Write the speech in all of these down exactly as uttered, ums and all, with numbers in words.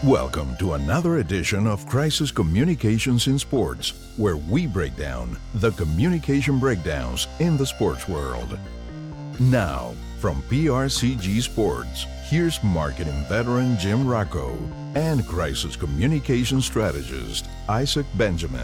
Welcome to another edition of Crisis Communications in Sports, where we break down the communication breakdowns in the sports world. Now, from P R C G Sports, here's marketing veteran Jim Rocco and Crisis Communication strategist Isaac Benjamin.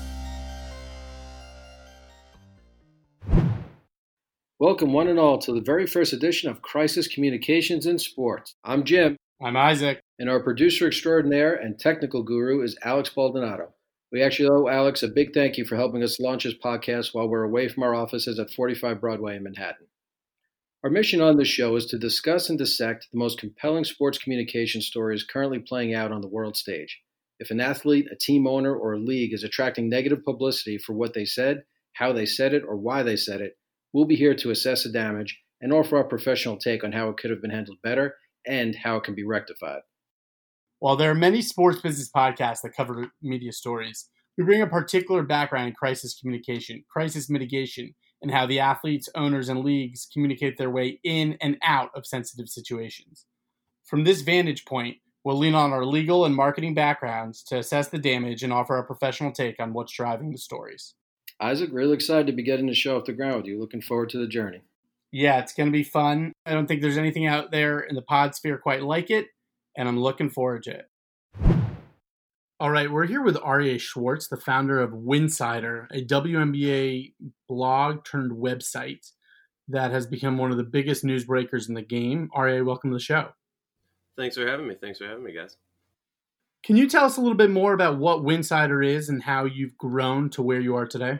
Welcome one and all to the very first edition of Crisis Communications in Sports. I'm Jim. I'm Isaac. And our producer extraordinaire and technical guru is Alex Baldonado. We actually owe Alex a big thank you for helping us launch this podcast while we're away from our offices at forty-five Broadway in Manhattan. Our mission on this show is to discuss and dissect the most compelling sports communication stories currently playing out on the world stage. If an athlete, a team owner, or a league is attracting negative publicity for what they said, how they said it, or why they said it, we'll be here to assess the damage and offer our professional take on how it could have been handled better and how it can be rectified. While there are many sports business podcasts that cover media stories, we bring a particular background in crisis communication, crisis mitigation, and how the athletes, owners, and leagues communicate their way in and out of sensitive situations. From this vantage point, we'll lean on our legal and marketing backgrounds to assess the damage and offer our professional take on what's driving the stories. Isaac, really excited to be getting the show off the ground with you. Looking forward to the journey. Yeah, it's going to be fun. I don't think there's anything out there in the pod sphere quite like it, and I'm looking forward to it. All right, we're here with Aryeh Schwartz, the founder of Winsider, a W N B A blog turned website that has become one of the biggest newsbreakers in the game. Aryeh, welcome to the show. Thanks for having me. Thanks for having me, guys. Can you tell us a little bit more about what Winsider is and how you've grown to where you are today?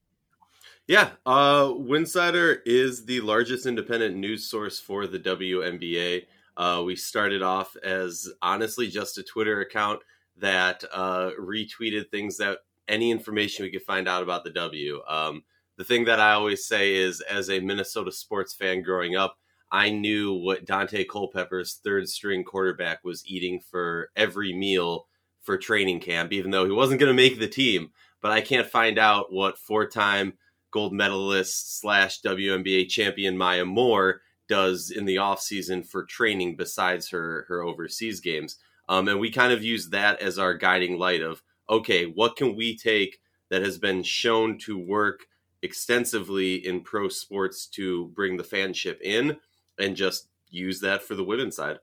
Yeah, uh, Winsider is the largest independent news source for the W N B A. Uh, we started off as honestly just a Twitter account that uh, retweeted things that any information we could find out about the W. Um, the thing that I always say is, as a Minnesota sports fan growing up, I knew what Dante Culpepper's third string quarterback was eating for every meal for training camp, even though he wasn't going to make the team. But I can't find out what four-time gold medalist slash W N B A champion Maya Moore does in the offseason for training besides her, her overseas games. Um, and we kind of use that as our guiding light of, okay, what can we take that has been shown to work extensively in pro sports to bring the fanship in and just use that for the women's side.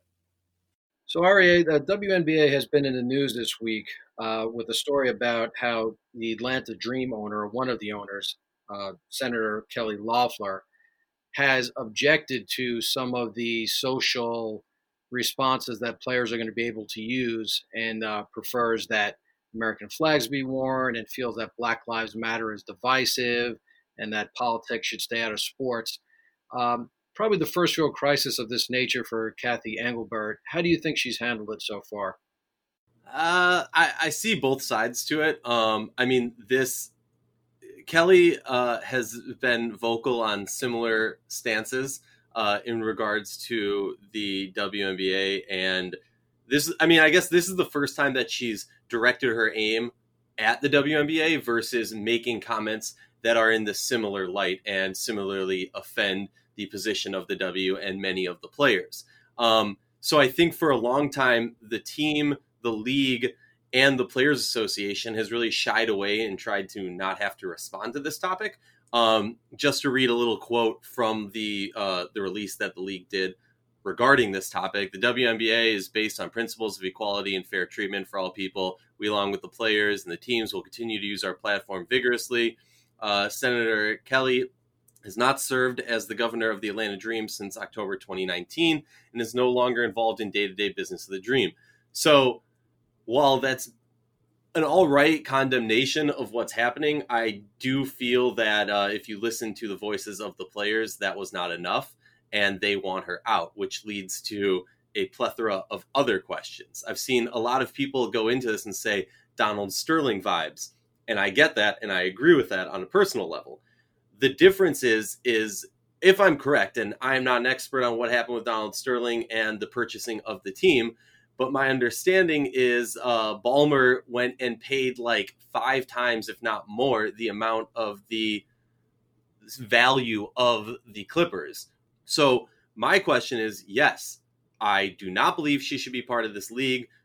So, Aryeh, the W N B A has been in the news this week uh, with a story about how the Atlanta Dream owner, one of the owners, uh, Senator Kelly Loeffler, has objected to some of the social responses that players are going to be able to use and uh, prefers that American flags be worn and feels that Black Lives Matter is divisive and that politics should stay out of sports. Um, probably the first real crisis of this nature for Cathy Engelbert. How do you think she's handled it so far? Uh, I, I see both sides to it. Um, I mean, this Kelly uh, has been vocal on similar stances uh, in regards to the W N B A. And this, I mean, I guess this is the first time that she's directed her aim at the W N B A versus making comments that are in the similar light and similarly offend the position of the W and many of the players. Um, so I think for a long time, the team, the league, and the Players Association has really shied away and tried to not have to respond to this topic. Um, just to read a little quote from the uh, the release that the league did regarding this topic, the W N B A is based on principles of equality and fair treatment for all people. We, along with the players and the teams, will continue to use our platform vigorously. Uh, Senator Kelly has not served as the governor of the Atlanta Dream since October twenty nineteen and is no longer involved in day-to-day business of the Dream. So while that's an all right condemnation of what's happening, I do feel that uh, if you listen to the voices of the players, that was not enough, and they want her out, which leads to a plethora of other questions. I've seen a lot of people go into this and say Donald Sterling vibes, and I get that, and I agree with that on a personal level. The difference is, is if I'm correct, and I'm not an expert on what happened with Donald Sterling and the purchasing of the team, but my understanding is uh, Ballmer went and paid like five times, if not more, the amount of the value of the Clippers. So my question is, yes, I do not believe she should be part of this league.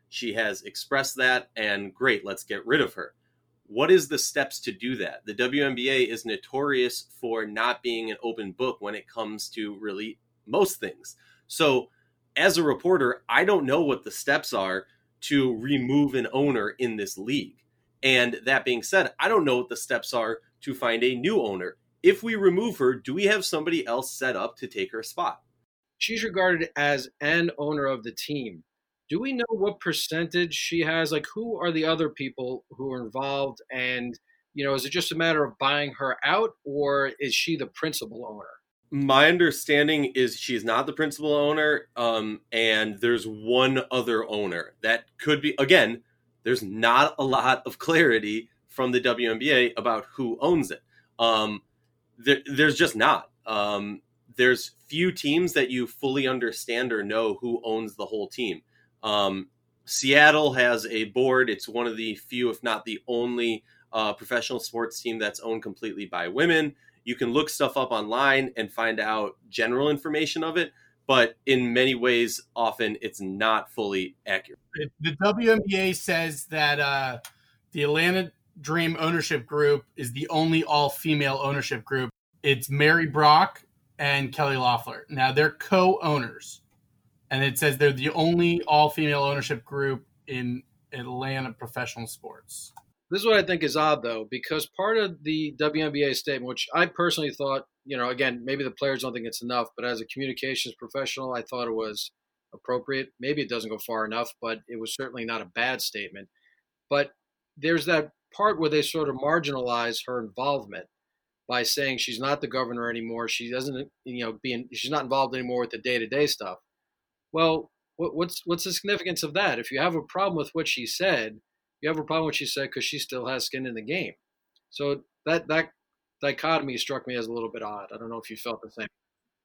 She has expressed that, and great, let's get rid of her. What is the steps to do that? The W N B A is notorious for not being an open book when it comes to really most things. So as a reporter, I don't know what the steps are to remove an owner in this league. And that being said, I don't know what the steps are to find a new owner. If we remove her, do we have somebody else set up to take her spot? She's regarded as an owner of the team. Do we know what percentage she has? Like, who are the other people who are involved? And, you know, is it just a matter of buying her out, or is she the principal owner? My understanding is she's not the principal owner, um, and there's one other owner. That could be, again, there's not a lot of clarity from the W N B A about who owns it. Um, there, there's just not. Um, there's few teams that you fully understand or know who owns the whole team. Um, Seattle has a board. It's one of the few, if not the only, uh, professional sports team that's owned completely by women. You can look stuff up online and find out general information of it, but in many ways, often it's not fully accurate. The W N B A says that uh, the Atlanta Dream ownership group is the only all-female ownership group. It's Mary Brock and Kelly Loeffler. Now, they're co-owners, and it says they're the only all-female ownership group in Atlanta professional sports. This is what I think is odd, though, because part of the W N B A statement, which I personally thought, you know, again, maybe the players don't think it's enough, but as a communications professional, I thought it was appropriate. Maybe it doesn't go far enough, but it was certainly not a bad statement. But there's that part where they sort of marginalize her involvement by saying she's not the governor anymore. She doesn't, you know, being she's not involved anymore with the day-to-day stuff. Well, what, what's what's the significance of that? If you have a problem with what she said, you have a problem with what she said because she still has skin in the game. So that that dichotomy struck me as a little bit odd. I don't know if you felt the same.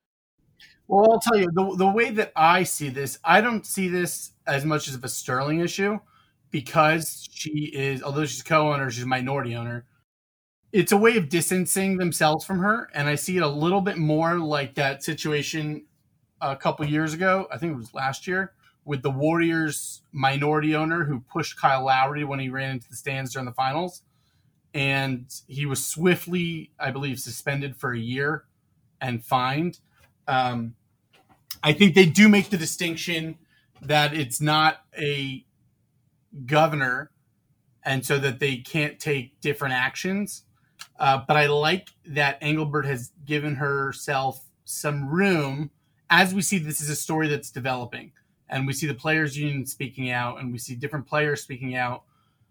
Well, I'll tell you, the, the way that I see this, I don't see this as much as of a Sterling issue because she is, although she's co-owner, she's a minority owner. It's a way of distancing themselves from her, and I see it a little bit more like that situation a couple years ago. I think it was last year, with the Warriors minority owner who pushed Kyle Lowry when he ran into the stands during the finals. And he was swiftly, I believe, suspended for a year and fined. Um, I think they do make the distinction that it's not a governor, and so that they can't take different actions. Uh, but I like that Engelbert has given herself some room. As we see, this is a story that's developing. And we see the players' union speaking out, and we see different players speaking out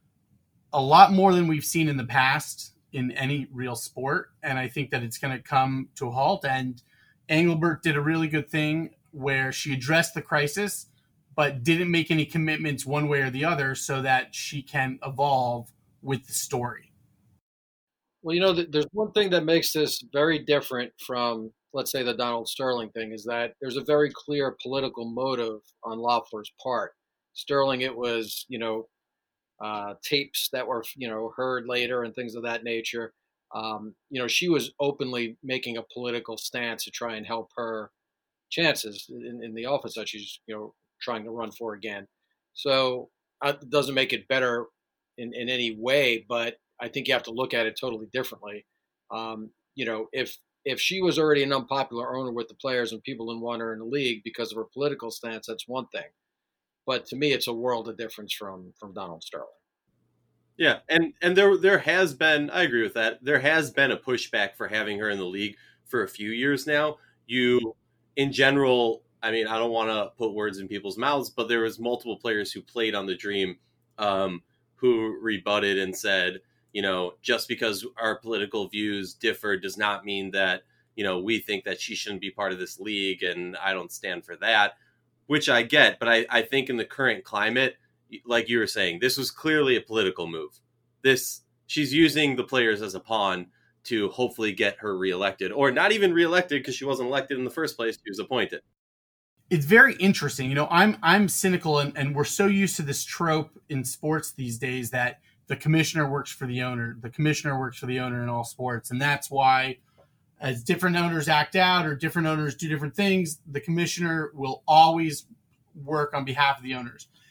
a lot more than we've seen in the past in any real sport. And I think that it's going to come to a halt. And Engelbert did a really good thing where she addressed the crisis, but didn't make any commitments one way or the other so that she can evolve with the story. Well, you know, there's one thing that makes this very different from, let's say, the Donald Sterling thing, is that there's a very clear political motive on Loeffler's part. Sterling, it was, you know, uh, tapes that were, you know, heard later and things of that nature. Um, you know, she was openly making a political stance to try and help her chances in, in the office that she's, you know, trying to run for again. So uh, it doesn't make it better in, in any way, but I think you have to look at it totally differently. Um, you know, if if she was already an unpopular owner with the players and people didn't want her in the league because of her political stance, that's one thing. But to me, it's a world of difference from from Donald Sterling. Yeah, and and there there has been, I agree with that. There has been a pushback for having her in the league for a few years now. You, in general, I mean, I don't want to put words in people's mouths, but there was multiple players who played on the Dream um, who rebutted and said, you know, just because our political views differ does not mean that, you know, we think that she shouldn't be part of this league, and I don't stand for that, which I get. But I, I think in the current climate, like you were saying, this was clearly a political move. This she's using the players as a pawn to hopefully get her reelected, or not even reelected because she wasn't elected in the first place. She was appointed. It's very interesting. You know, I'm I'm cynical, and, and we're so used to this trope in sports these days that the commissioner works for the owner. The commissioner works for the owner in all sports. And that's why as different owners act out or different owners do different things, the commissioner will always work on behalf of the owners.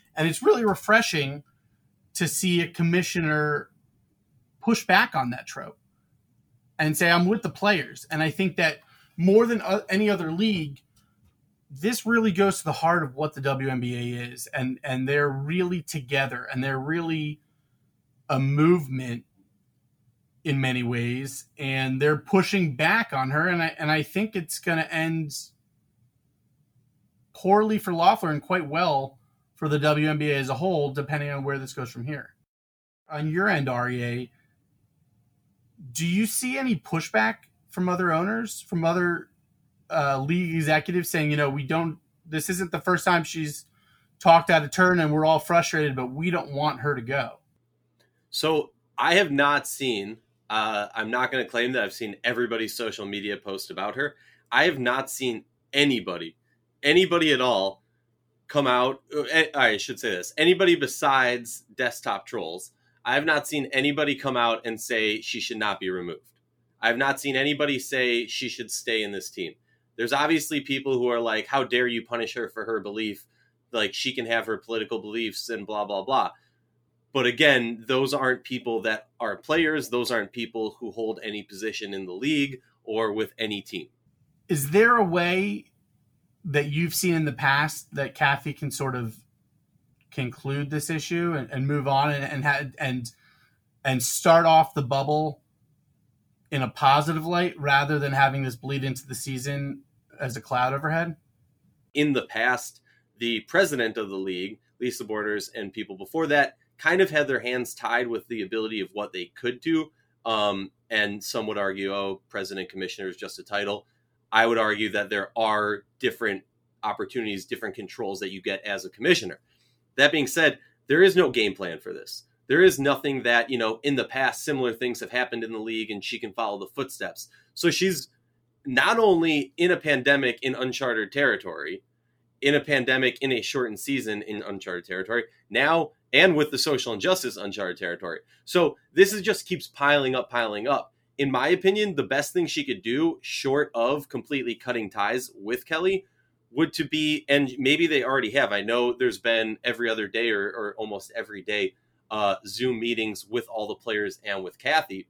And it's really refreshing to see a commissioner push back on that trope and say, I'm with the players. And I think that more than any other league, this really goes to the heart of what the W N B A is. And, and they're really together, and they're really a movement in many ways. And they're pushing back on her. And I, and I think it's going to end poorly for Loeffler and quite well for the W N B A as a whole, depending on where this goes from here. On your end, R E A, do you see any pushback from other owners, from other uh, league executives saying, you know, we don't, this isn't the first time she's talked out of turn and we're all frustrated, but we don't want her to go? So I have not seen, uh, I'm not going to claim that I've seen everybody's social media post about her. I have not seen anybody, anybody at all come out. I should say this, anybody besides desktop trolls. I have not seen anybody come out and say she should not be removed. I have not seen anybody say she should stay in this team. There's obviously people who are like, how dare you punish her for her belief? Like, she can have her political beliefs and blah, blah, blah. But again, those aren't people that are players. Those aren't people who hold any position in the league or with any team. Is there a way that you've seen in the past that Kathy can sort of conclude this issue and, and move on and and, ha- and and start off the bubble in a positive light rather than having this bleed into the season as a cloud overhead? In the past, the president of the league, Lisa Borders, and people before that kind of had their hands tied with the ability of what they could do. Um, and some would argue, oh, president commissioner is just a title. I would argue that there are different opportunities, different controls that you get as a commissioner. That being said, there is no game plan for this. There is nothing that, you know, in the past, similar things have happened in the league and she can follow the footsteps. So she's not only in a pandemic in uncharted territory, in a pandemic in a shortened season in uncharted territory, now and with the social injustice uncharted territory. So this is just keeps piling up, piling up. In my opinion, the best thing she could do, short of completely cutting ties with Kelly, would to be, and maybe they already have, I know there's been every other day or, or almost every day uh, Zoom meetings with all the players and with Kathy.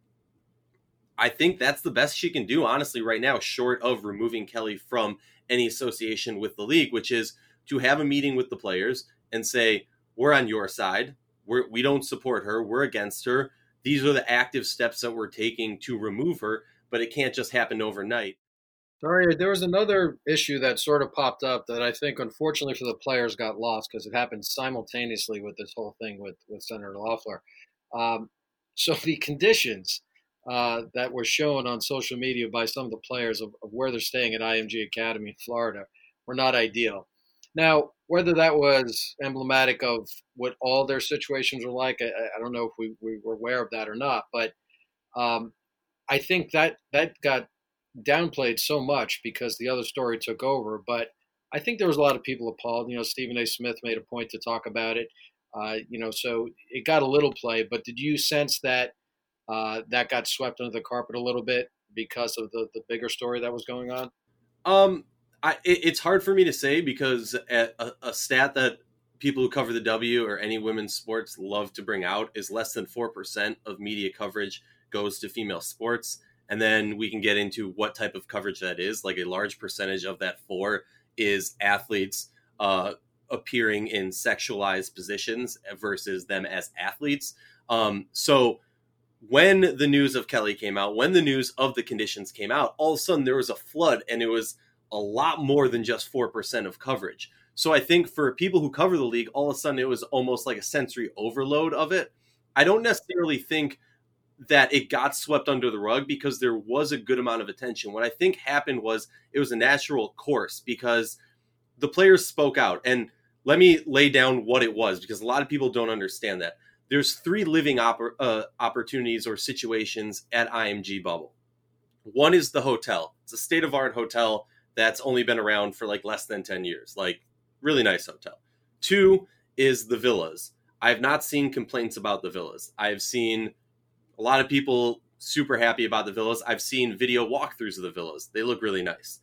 I think that's the best she can do, honestly, right now, short of removing Kelly from any association with the league, which is to have a meeting with the players and say, we're on your side. We're, we don't support her. We're against her. These are the active steps that we're taking to remove her, but it can't just happen overnight. Sorry, there was another issue that sort of popped up that I think, unfortunately for the players, got lost because it happened simultaneously with this whole thing with, with Senator Loeffler. Um, so the conditions uh, that were shown on social media by some of the players of, of where they're staying at I M G Academy in Florida were not ideal. Now, whether that was emblematic of what all their situations were like, I, I don't know if we, we were aware of that or not, but um, I think that that got downplayed so much because the other story took over. But I think there was a lot of people appalled. You know, Stephen A. Smith made a point to talk about it. Uh, you know, so it got a little play. But did you sense that uh, that got swept under the carpet a little bit because of the, the bigger story that was going on? Um, I, it, it's hard for me to say because a, a stat that people who cover the W or any women's sports love to bring out is less than four percent of media coverage goes to female sports. And then we can get into what type of coverage that is. Like a large percentage of that four is athletes uh, appearing in sexualized positions versus them as athletes. Um, so when the news of Kelly came out, when the news of the conditions came out, all of a sudden there was a flood and it was a lot more than just four percent of coverage. So I think for people who cover the league, all of a sudden it was almost like a sensory overload of it. I don't necessarily think that it got swept under the rug because there was a good amount of attention. What I think happened was it was a natural course because the players spoke out. And let me lay down what it was because a lot of people don't understand that. There's three living oppor- uh, opportunities or situations at I M G Bubble. One is the hotel. It's a state-of-the-art hotel that's only been around for like less than ten years. Like, really nice hotel. Two is the villas. I have not seen complaints about the villas. I've seen a lot of people super happy about the villas. I've seen video walkthroughs of the villas. They look really nice.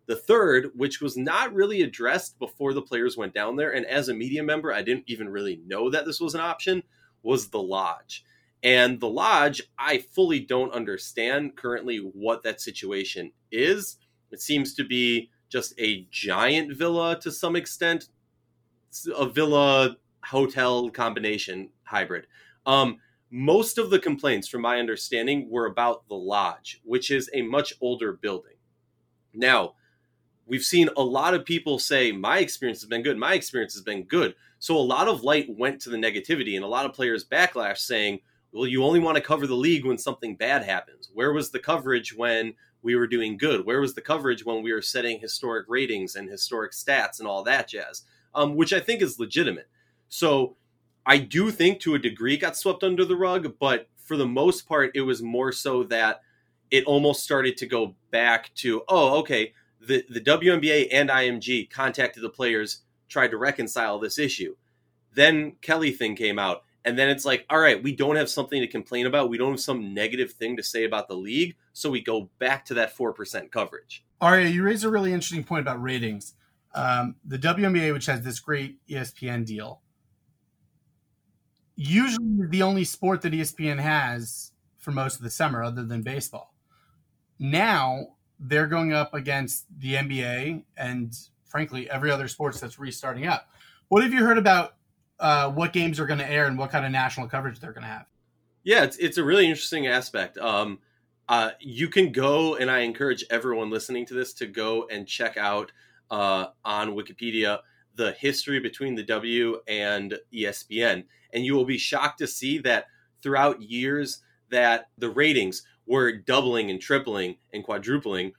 The third, which was not really addressed before the players went down there, and as a media member, I didn't even really know that this was an option, was the lodge. And the lodge, I fully don't understand currently what that situation is. It seems to be just a giant villa to some extent, a villa hotel combination hybrid. Um, most of the complaints, from my understanding, were about the lodge, which is a much older building. Now, we've seen a lot of people say, my experience has been good, my experience has been good. So a lot of light went to the negativity, and a lot of players backlash saying, well, you only want to cover the league when something bad happens. Where was the coverage when we were doing good? Where was the coverage when we were setting historic ratings and historic stats and all that jazz? Um, which I think is legitimate. So I do think to a degree it got swept under the rug, but for the most part, it was more so that it almost started to go back to, oh, okay, the, the W N B A and I M G contacted the players, tried to reconcile this issue. Then Kelly thing came out. And then it's like, all right, we don't have something to complain about. We don't have some negative thing to say about the league. So we go back to that four percent coverage. Aria, you raised a really interesting point about ratings. Um, the W N B A, which has this great E S P N deal, usually the only sport that E S P N has for most of the summer other than baseball. Now they're going up against the N B A and, frankly, every other sports that's restarting up. What have you heard about Uh, what games are going to air and what kind of national coverage they're going to have? Yeah, it's it's a really interesting aspect. Um, uh, you can go, and I encourage everyone listening to this to go and check out uh, on Wikipedia the history between the W and E S P N, and you will be shocked to see that throughout years that the ratings were doubling and tripling and quadrupling.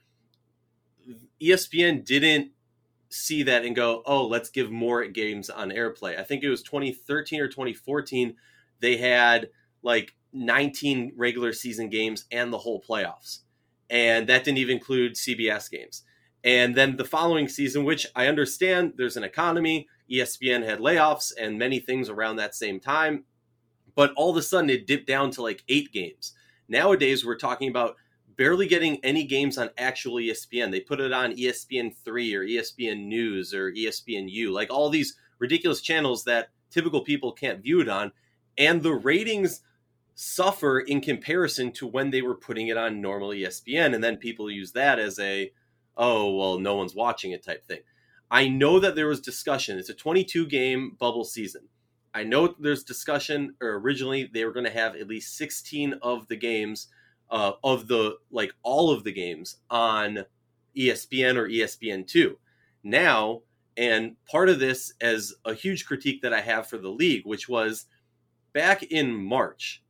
E S P N didn't see that and go, oh, let's give more games on airplay. I think it was twenty thirteen or twenty fourteen. They had like nineteen regular season games and the whole playoffs. And that didn't even include C B S games. And then the following season, which I understand there's an economy, E S P N had layoffs and many things around that same time. But all of a sudden it dipped down to like eight games. Nowadays, we're talking about barely getting any games on actual E S P N. They put it on E S P N three or E S P N News or E S P N U, like all these ridiculous channels that typical people can't view it on. And the ratings suffer in comparison to when they were putting it on normal E S P N. And then people use that as a, oh, well, no one's watching it type thing. I know that there was discussion. It's a twenty-two game bubble season. I know there's discussion, or originally they were going to have at least sixteen of the games Uh, of the, like all of the games on E S P N or E S P N two now. And part of this as a huge critique that I have for the league, which was back in March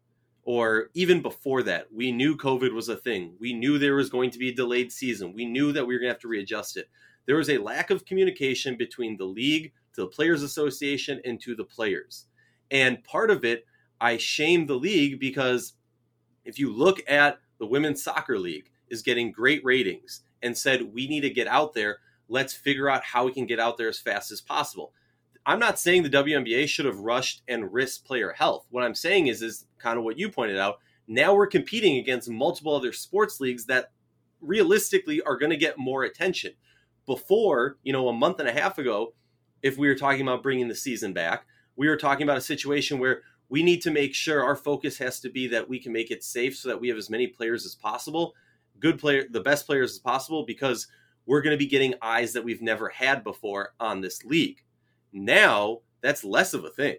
or even before that, we knew COVID was a thing. We knew there was going to be a delayed season. We knew that we were going to have to readjust it. There was a lack of communication between the league, to the Players Association, and to the players. And part of it, I shame the league because if you look at the Women's Soccer League is getting great ratings and said, we need to get out there. Let's figure out how we can get out there as fast as possible. I'm not saying the W N B A should have rushed and risked player health. What I'm saying is, is kind of what you pointed out. Now we're competing against multiple other sports leagues that realistically are going to get more attention. Before, you know, a month and a half ago, if we were talking about bringing the season back, we were talking about a situation where we need to make sure our focus has to be that we can make it safe so that we have as many players as possible, good player, the best players as possible, because we're going to be getting eyes that we've never had before on this league. Now, that's less of a thing.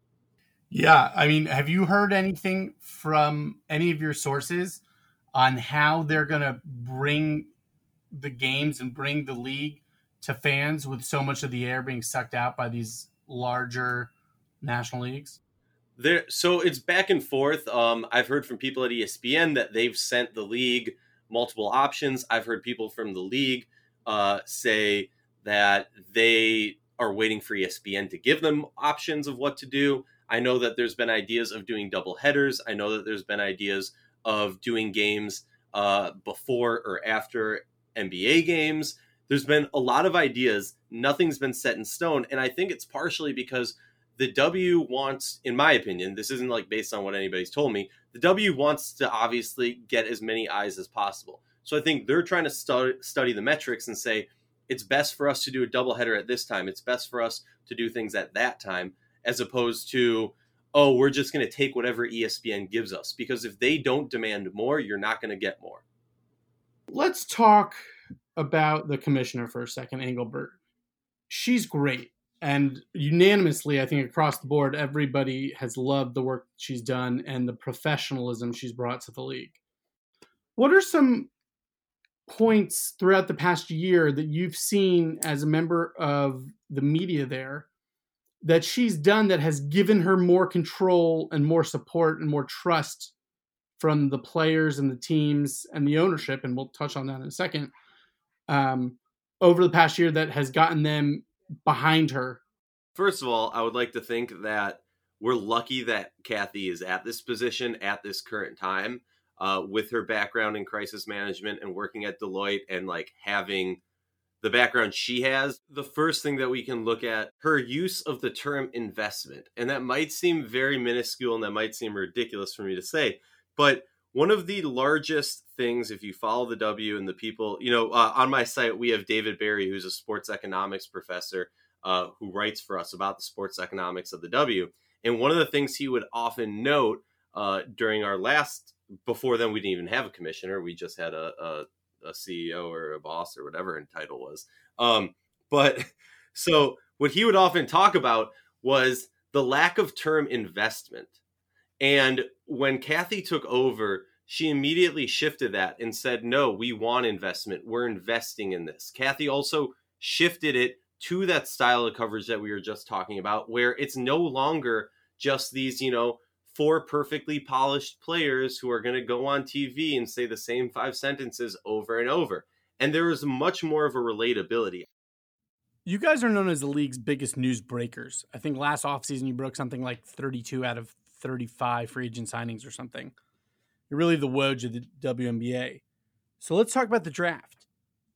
Yeah. I mean, have you heard anything from any of your sources on how they're going to bring the games and bring the league to fans with so much of the air being sucked out by these larger national leagues? There, so it's back and forth. Um, I've heard from people at E S P N that they've sent the league multiple options. I've heard people from the league uh, say that they are waiting for E S P N to give them options of what to do. I know that there's been ideas of doing double headers. I know that there's been ideas of doing games uh, before or after N B A games. There's been a lot of ideas. Nothing's been set in stone. And I think it's partially because the W wants, in my opinion, this isn't like based on what anybody's told me, the W wants to obviously get as many eyes as possible. So I think they're trying to stu- study the metrics and say, it's best for us to do a doubleheader at this time. It's best for us to do things at that time, as opposed to, oh, we're just going to take whatever E S P N gives us. Because if they don't demand more, you're not going to get more. Let's talk about the commissioner for a second, Engelbert. She's great. And unanimously, I think across the board, everybody has loved the work she's done and the professionalism she's brought to the league. What are some points throughout the past year that you've seen as a member of the media there that she's done that has given her more control and more support and more trust from the players and the teams and the ownership, and we'll touch on that in a second, um, over the past year that has gotten them behind her? First of all, I would like to think that we're lucky that Kathy is at this position at this current time, uh, with her background in crisis management and working at Deloitte and like having the background she has. The first thing that we can look at, her use of the term investment. And that might seem very minuscule and that might seem ridiculous for me to say, but one of the largest things, if you follow the W and the people, you know, uh, on my site, we have David Barry, who's a sports economics professor, uh, who writes for us about the sports economics of the W. And one of the things he would often note uh, during our last, before then we didn't even have a commissioner, we just had a, a, a C E O or a boss or whatever her title was. Um, but so what he would often talk about was the lack of term investment. And when Kathy took over, she immediately shifted that and said, no, we want investment. We're investing in this. Kathy also shifted it to that style of coverage that we were just talking about, where it's no longer just these, you know, four perfectly polished players who are going to go on T V and say the same five sentences over and over. And there is much more of a relatability. You guys are known as the league's biggest news breakers. I think last offseason you broke something like thirty-two out of thirty-five free agent signings or something. You're really the Woj of the W N B A. So let's talk about the draft.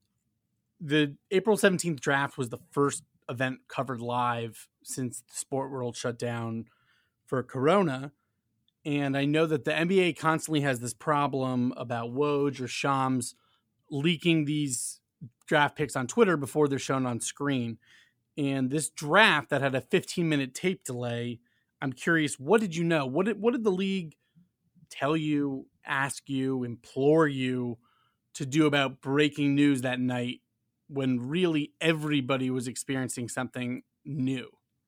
The April seventeenth draft was the first event covered live since the sport world shut down for Corona. And I know that the N B A constantly has this problem about Woj or Shams leaking these draft picks on Twitter before they're shown on screen. And this draft that had a fifteen minute tape delay, I'm curious, what did you know? What did, what did the league tell you, ask you, implore you to do about breaking news that night when really everybody was experiencing something new?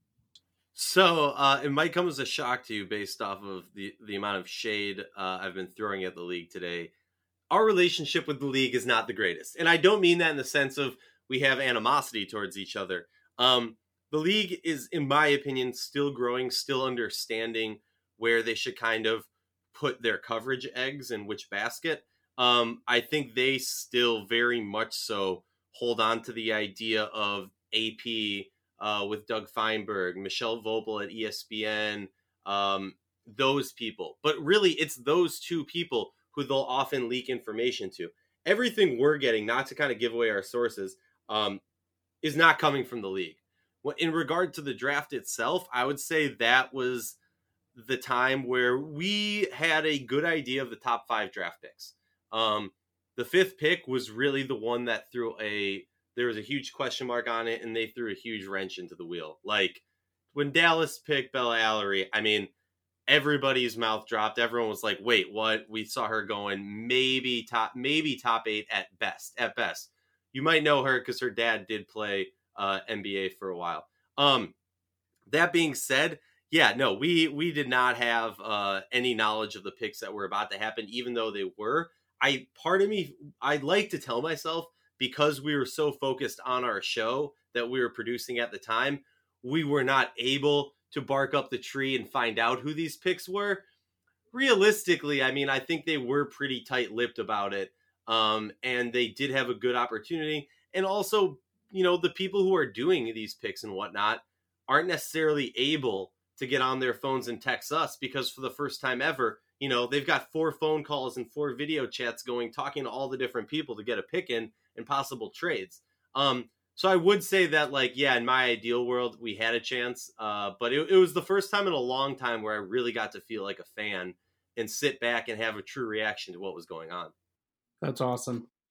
So uh, it might come as a shock to you based off of the, the amount of shade uh, I've been throwing at the league today. Our relationship with the league is not the greatest. And I don't mean that in the sense of we have animosity towards each other. Um, the league is, in my opinion, still growing, still understanding where they should kind of put their coverage eggs in which basket. Um, I think they still very much so hold on to the idea of A P uh, with Doug Feinberg, Michelle Vogel at E S P N, um, those people. But really, it's those two people who they'll often leak information to. Everything we're getting, not to kind of give away our sources, um, is not coming from the league. In regard to the draft itself, I would say that was the time where we had a good idea of the top five draft picks. Um, the fifth pick was really the one that threw a, there was a huge question mark on it, and they threw a huge wrench into the wheel. Like when Dallas picked Bella Alarie, I mean, everybody's mouth dropped. Everyone was like, wait, what? We saw her going maybe top, maybe top eight at best, at best. You might know her because her dad did play uh, N B A for a while. Um, that being said, yeah, no, we we did not have uh, any knowledge of the picks that were about to happen, even though they were. I part of me, I'd like to tell myself, because we were so focused on our show that we were producing at the time, we were not able to bark up the tree and find out who these picks were. Realistically, I mean, I think they were pretty tight-lipped about it, um, and they did have a good opportunity. And also, you know, the people who are doing these picks and whatnot aren't necessarily able to get on their phones and text us, because for the first time ever, you know, they've got four phone calls and four video chats going, talking to all the different people to get a pick in and possible trades. Um, so I would say that, like, yeah, in my ideal world, we had a chance, uh, but it, it was the first time in a long time where I really got to feel like a fan and sit back and have a true reaction to what was going on. That's awesome.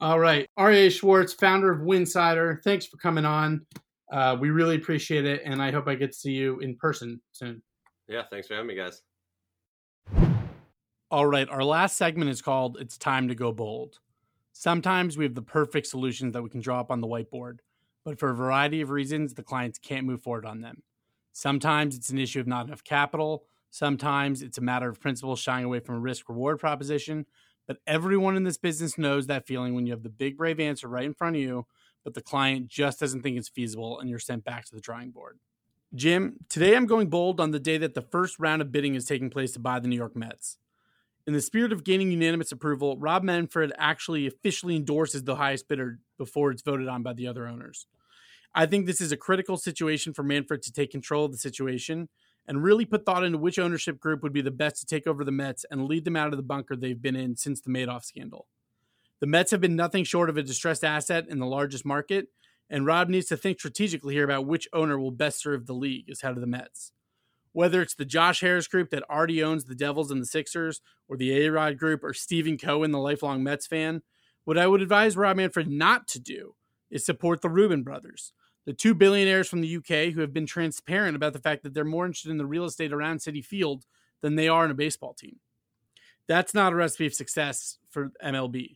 All right. R A Schwartz, founder of Winsider, thanks for coming on. Uh, we really appreciate it, and I hope I get to see you in person soon. Yeah, thanks for having me, guys. All right, our last segment is called It's Time to Go Bold. Sometimes we have the perfect solutions that we can draw up on the whiteboard, but for a variety of reasons, the clients can't move forward on them. Sometimes it's an issue of not enough capital. Sometimes it's a matter of principle shying away from a risk-reward proposition. But everyone in this business knows that feeling when you have the big, brave answer right in front of you, but the client just doesn't think it's feasible and you're sent back to the drawing board. Jim, today I'm going bold on the day that the first round of bidding is taking place to buy the New York Mets. In the spirit of gaining unanimous approval, Rob Manfred actually officially endorses the highest bidder before it's voted on by the other owners. I think this is a critical situation for Manfred to take control of the situation and really put thought into which ownership group would be the best to take over the Mets and lead them out of the bunker they've been in since the Madoff scandal. The Mets have been nothing short of a distressed asset in the largest market, and Rob needs to think strategically here about which owner will best serve the league as head of the Mets. Whether it's the Josh Harris group that already owns the Devils and the Sixers, or the A-Rod group, or Stephen Cohen, the lifelong Mets fan, what I would advise Rob Manfred not to do is support the Rubin brothers, the two billionaires from the U K who have been transparent about the fact that they're more interested in the real estate around Citi Field than they are in a baseball team. That's not a recipe of success for M L B.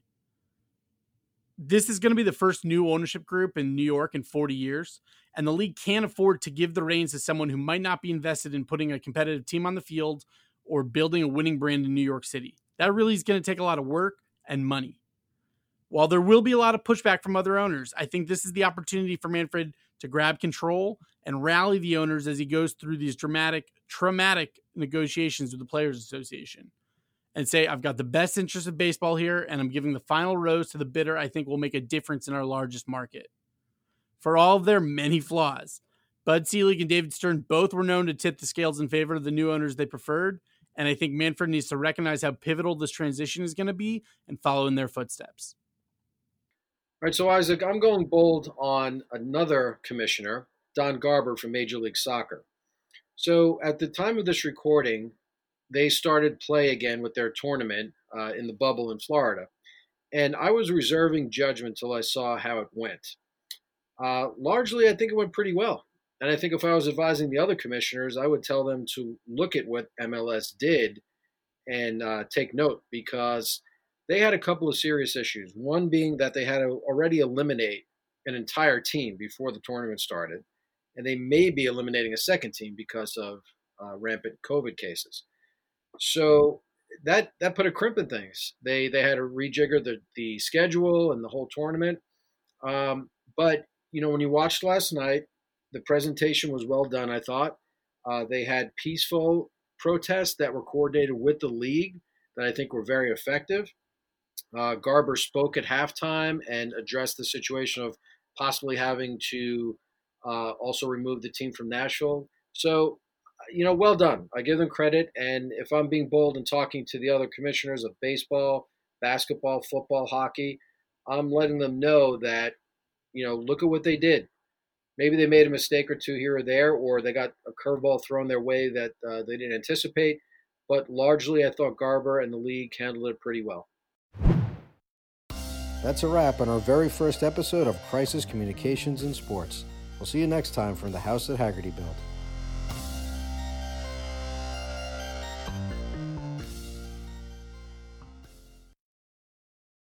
This is going to be the first new ownership group in New York in forty years, and the league can't afford to give the reins to someone who might not be invested in putting a competitive team on the field or building a winning brand in New York City. That really is going to take a lot of work and money. While there will be a lot of pushback from other owners, I think this is the opportunity for Manfred to grab control and rally the owners as he goes through these dramatic, traumatic negotiations with the Players Association and say, I've got the best interest of baseball here, and I'm giving the final rose to the bidder I think will make a difference in our largest market. For all of their many flaws, Bud Selig and David Stern both were known to tip the scales in favor of the new owners they preferred, and I think Manfred needs to recognize how pivotal this transition is going to be and follow in their footsteps. All right, so Isaac, I'm going bold on another commissioner, Don Garber from Major League Soccer. So at the time of this recording, they started play again with their tournament uh, in the bubble in Florida. And I was reserving judgment till I saw how it went. Uh, largely, I think it went pretty well. And I think if I was advising the other commissioners, I would tell them to look at what M L S did and uh, take note, because they had a couple of serious issues. One being that they had to already eliminate an entire team before the tournament started, and they may be eliminating a second team because of uh, rampant COVID cases. So that that put a crimp in things. They they had to rejigger the, the schedule and the whole tournament. Um, but, you know, when you watched last night, the presentation was well done, I thought. Uh, they had peaceful protests that were coordinated with the league that I think were very effective. Uh, Garber spoke at halftime and addressed the situation of possibly having to uh, also remove the team from Nashville. So, you know, well done. I give them credit. And if I'm being bold and talking to the other commissioners of baseball, basketball, football, hockey, I'm letting them know that, you know, look at what they did. Maybe they made a mistake or two here or there, or they got a curveball thrown their way that uh, they didn't anticipate. But largely, I thought Garber and the league handled it pretty well. That's a wrap on our very first episode of Crisis Communications in Sports. We'll see you next time from the house that Haggerty built.